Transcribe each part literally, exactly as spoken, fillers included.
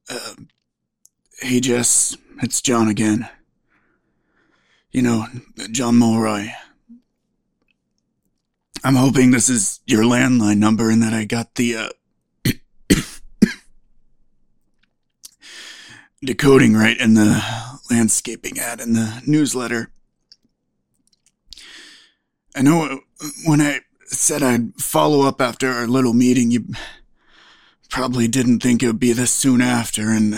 Uh, hey, Jess, it's John again. You know, John Mulroy. I'm hoping this is your landline number and that I got the, uh, decoding right in the landscaping ad in the newsletter. I know when I said I'd follow up after our little meeting, you probably didn't think it would be this soon after, and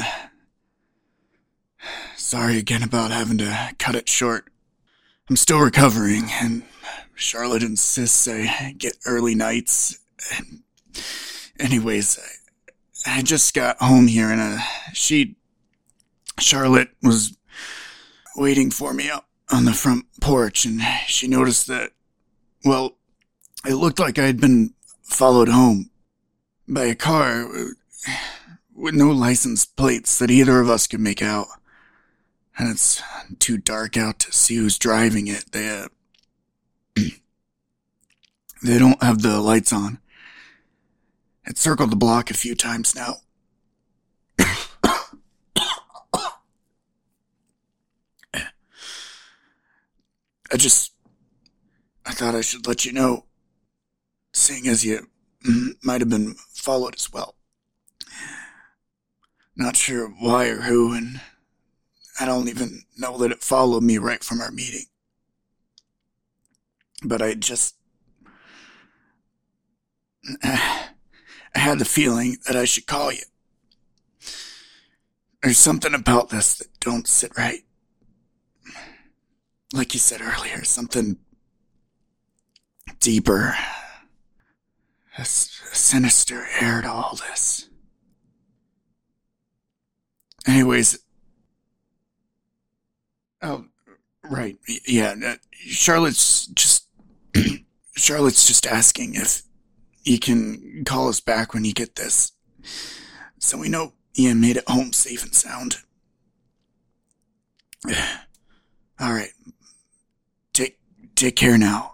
sorry again about having to cut it short. I'm still recovering, and Charlotte insists I get early nights. And anyways, I, I just got home here, and uh, she, Charlotte, was waiting for me out on the front porch, and she noticed that, well, it looked like I'd been followed home by a car with no license plates that either of us could make out. And it's too dark out to see who's driving it. They, uh, they don't have the lights on. It circled the block a few times now. I just, I thought I should let you know, seeing as you might have been followed as well. Not sure why or who, and I don't even know that it followed me right from our meeting. But I just... I had the feeling that I should call you. There's something about this that don't sit right. Like you said earlier, something deeper. A, s- a sinister air to all this. Anyways... Oh, right. Yeah, uh, Charlotte's just... Charlotte's just asking if you can call us back when you get this. So we know Ian made it home safe and sound. Alright. Take, take care now.